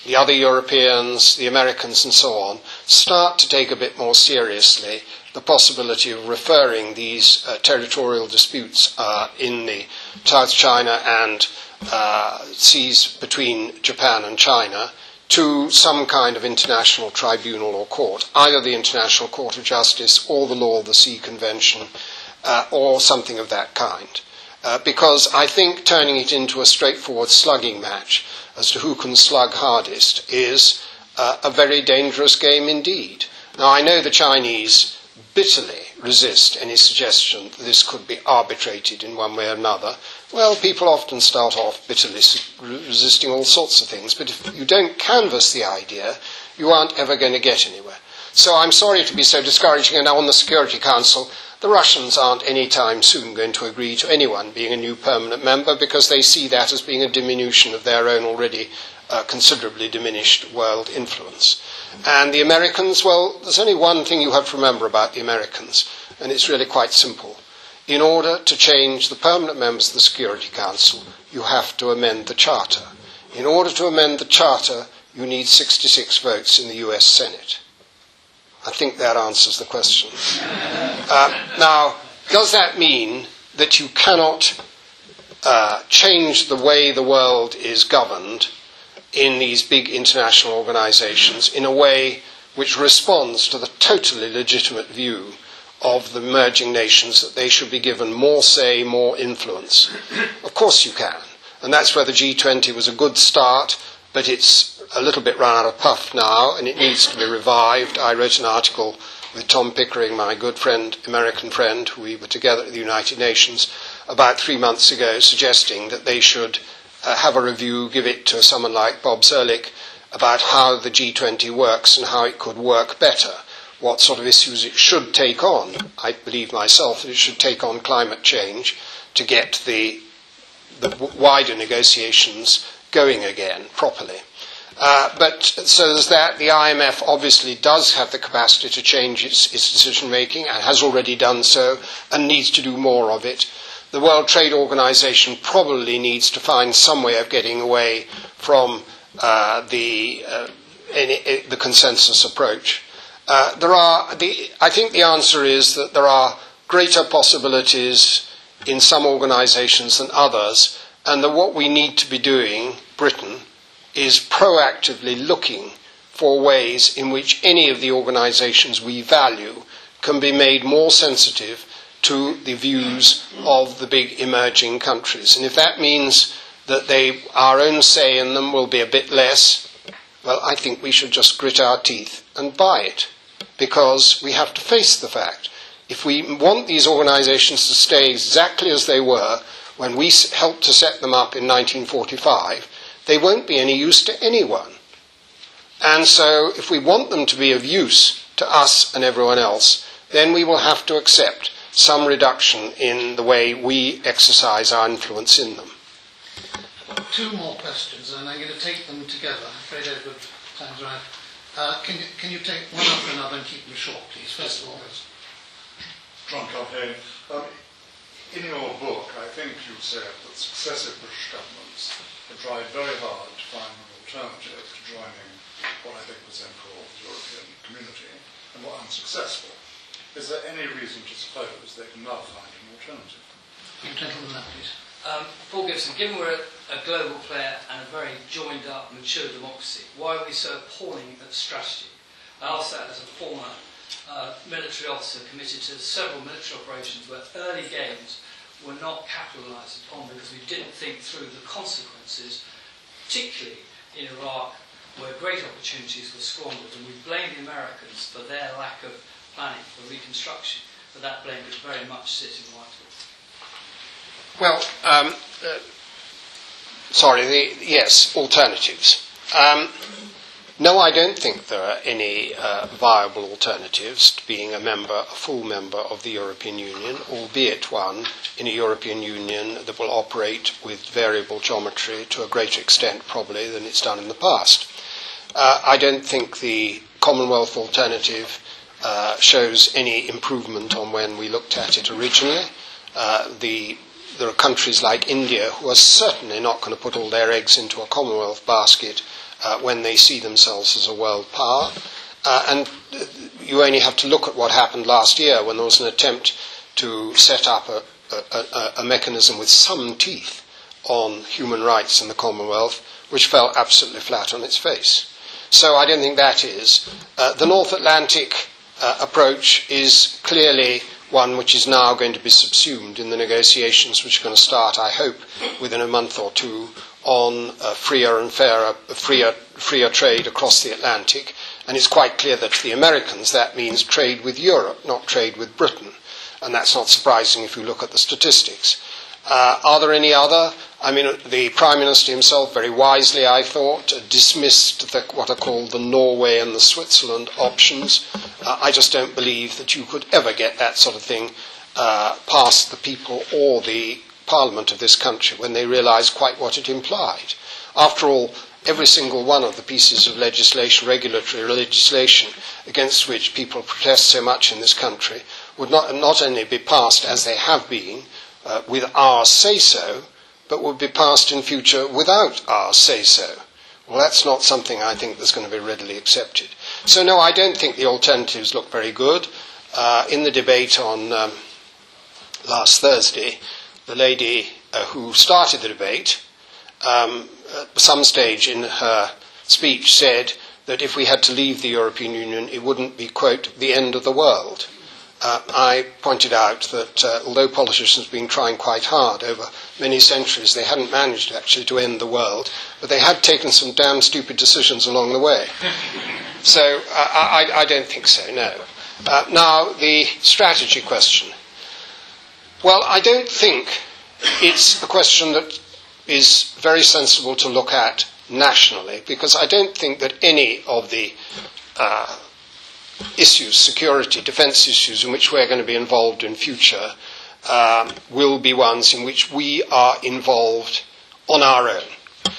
the other Europeans, the Americans and so on, start to take a bit more seriously the possibility of referring these uh, territorial disputes uh, in the South China and uh, seas between Japan and China to some kind of international tribunal or court, either the International Court of Justice or the Law of the Sea Convention, uh, or something of that kind. Uh, because I think turning it into a straightforward slugging match as to who can slug hardest is uh, a very dangerous game indeed. Now, I know the Chinese bitterly resist any suggestion that this could be arbitrated in one way or another. Well, people often start off bitterly resisting all sorts of things, but if you don't canvass the idea, you aren't ever going to get anywhere. So I'm sorry to be so discouraging, and now on the Security Council, the Russians aren't any time soon going to agree to anyone being a new permanent member because they see that as being a diminution of their own already uh, considerably diminished world influence. And the Americans, well, there's only one thing you have to remember about the Americans, and it's really quite simple. In order to change the permanent members of the Security Council, you have to amend the Charter. In order to amend the Charter, you need sixty-six votes in the U S Senate. I think that answers the question. Uh, now, does that mean that you cannot uh, change the way the world is governed in these big international organizations in a way which responds to the totally legitimate view of the emerging nations that they should be given more say, more influence? Of course you can. And that's where the G twenty was a good start, but it's a little bit run out of puff now, and it needs to be revived. I wrote an article with Tom Pickering, my good friend, American friend, who we were together at the United Nations, about three months ago, suggesting that they should uh, have a review, give it to someone like Bob Zerlich, about how the G twenty works and how it could work better, what sort of issues it should take on. I believe myself that it should take on climate change to get the, the wider negotiations going again properly. Uh, but so there's that. The I M F obviously does have the capacity to change its, its decision-making and has already done so and needs to do more of it. The World Trade Organization probably needs to find some way of getting away from uh, the, uh, any, the consensus approach. Uh, there are the, I think the answer is that there are greater possibilities in some organizations than others, and that what we need to be doing, Britain, is proactively looking for ways in which any of the organizations we value can be made more sensitive to the views of the big emerging countries. And if that means that they, our own say in them will be a bit less, well, I think we should just grit our teeth and buy it, because we have to face the fact. If we want these organizations to stay exactly as they were when we helped to set them up in nineteen forty-five, they won't be any use to anyone. And so if we want them to be of use to us and everyone else, then we will have to accept some reduction in the way we exercise our influence in them. Two more questions, and I'm going to take them together. I'm afraid Edward, time's right. Uh, can, you, can you take one after another and keep them short, please? First of all, John Calhoun. Um, in your book, I think you said that successive British governments have tried very hard to find an alternative to joining what I think was then called the European Community, and were unsuccessful. Is there any reason to suppose they can now find an alternative? You gentlemen, that please. Um, Paul Gibson, given we're a global player and a very joined-up, mature democracy, why are we so appalling at strategy? I ask that as a former uh, military officer committed to several military operations where early gains were not capitalised upon because we didn't think through the consequences, particularly in Iraq, where great opportunities were squandered, and we blame the Americans for their lack of planning for reconstruction, but that blame would very much sit in Whitehall. Well, um, uh, sorry, the, yes, alternatives. Um, no, I don't think there are any uh, viable alternatives to being a member, a full member of the European Union, albeit one in a European Union that will operate with variable geometry to a greater extent probably than it's done in the past. Uh, I don't think the Commonwealth alternative uh, shows any improvement on when we looked at it originally. Uh, the There are countries like India who are certainly not going to put all their eggs into a Commonwealth basket uh, when they see themselves as a world power. Uh, and you only have to look at what happened last year when there was an attempt to set up a, a, a, a mechanism with some teeth on human rights in the Commonwealth, which fell absolutely flat on its face. So I don't think that is. Uh, the North Atlantic uh, approach is clearly one which is now going to be subsumed in the negotiations which are going to start, I hope, within a month or two on uh, freer and fairer, freer, freer trade across the Atlantic. And it's quite clear that to the Americans that means trade with Europe, not trade with Britain. And that's not surprising if you look at the statistics. Uh, are there any other? I mean, the Prime Minister himself, very wisely, I thought, dismissed the, what are called the Norway and the Switzerland options. Uh, I just don't believe that you could ever get that sort of thing uh, past the people or the Parliament of this country when they realise quite what it implied. After all, every single one of the pieces of legislation, regulatory legislation, against which people protest so much in this country, would not, not only be passed as they have been, uh, with our say-so, but would be passed in future without our say-so. Well, that's not something I think that's going to be readily accepted. So, no, I don't think the alternatives look very good. Uh, in the debate on um, last Thursday, the lady uh, who started the debate, um, at some stage in her speech said that if we had to leave the European Union, it wouldn't be, quote, the end of the world. Uh, I pointed out that uh, although politicians have been trying quite hard over many centuries, they hadn't managed actually to end the world, but they had taken some damn stupid decisions along the way. So uh, I, I don't think so, no. Uh, now, the strategy question. Well, I don't think it's a question that is very sensible to look at nationally, because I don't think that any of the uh, issues, security, defence issues in which we're going to be involved in future um, will be ones in which we are involved on our own.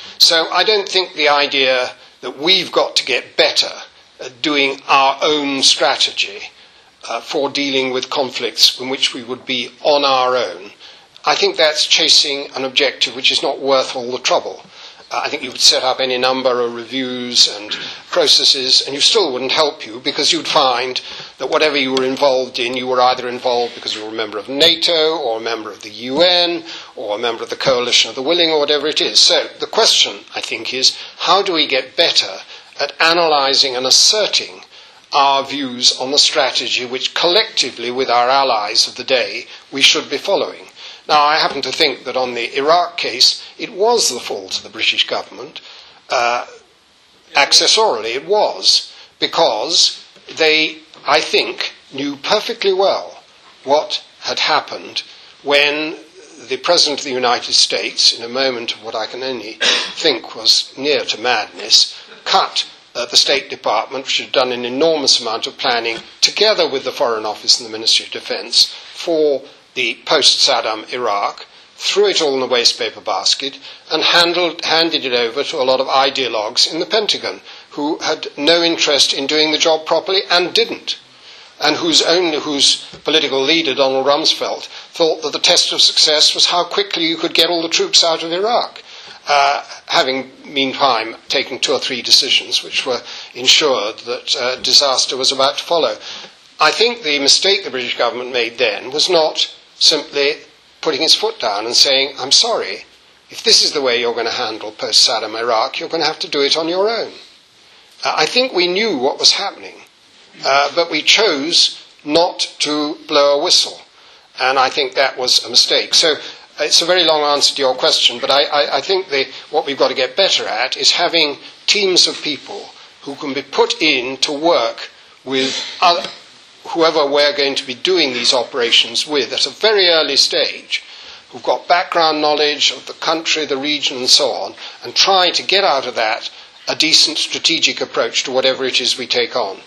So I don't think the idea that we've got to get better at doing our own strategy uh, for dealing with conflicts in which we would be on our own, I think that's chasing an objective which is not worth all the trouble. Uh, I think you would set up any number of reviews and processes, and you still wouldn't help you, because you'd find that whatever you were involved in, you were either involved because you were a member of NATO, or a member of the U N, or a member of the Coalition of the Willing, or whatever it is. So the question, I think, is how do we get better at analysing and asserting our views on the strategy which collectively, with our allies of the day, we should be following? Now, I happen to think that on the Iraq case, it was the fault of the British government. Uh, accessorily, it was, because they, I think, knew perfectly well what had happened when the President of the United States, in a moment of what I can only think was near to madness, cut uh, the State Department, which had done an enormous amount of planning, together with the Foreign Office and the Ministry of Defence, for the post-Saddam Iraq, threw it all in the wastepaper basket, and handled, handed it over to a lot of ideologues in the Pentagon who had no interest in doing the job properly and didn't, and whose, only, whose political leader, Donald Rumsfeld, thought that the test of success was how quickly you could get all the troops out of Iraq, uh, having, meantime, taken two or three decisions which were ensured that uh, disaster was about to follow. I think the mistake the British government made then was not simply putting its foot down and saying, I'm sorry, if this is the way you're going to handle post-Saddam Iraq, you're going to have to do it on your own. Uh, I think we knew what was happening, uh, but we chose not to blow a whistle, and I think that was a mistake. So uh, it's a very long answer to your question, but I, I, I think the, what we've got to get better at is having teams of people who can be put in to work with other whoever we're going to be doing these operations with at a very early stage, who've got background knowledge of the country, the region, and so on, and try to get out of that a decent strategic approach to whatever it is we take on.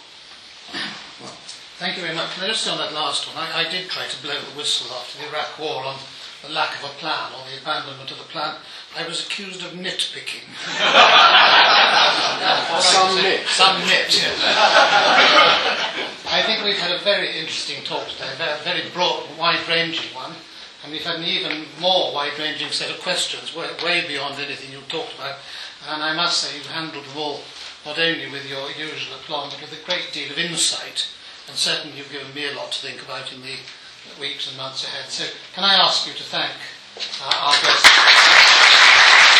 Well, thank you very much. Now, just on that last one, I, I did try to blow the whistle after the Iraq War on the lack of a plan or the abandonment of the plan. I was accused of nitpicking. Some nit. Some nit, yes. I think we've had a very interesting talk today, a very broad, wide-ranging one. and we've had an even more wide-ranging set of questions, way, way beyond anything you talked about. And I must say you've handled them all not only with your usual aplomb, but with a great deal of insight, and certainly you've given me a lot to think about in the weeks and months ahead. So can I ask you to thank uh, our guests?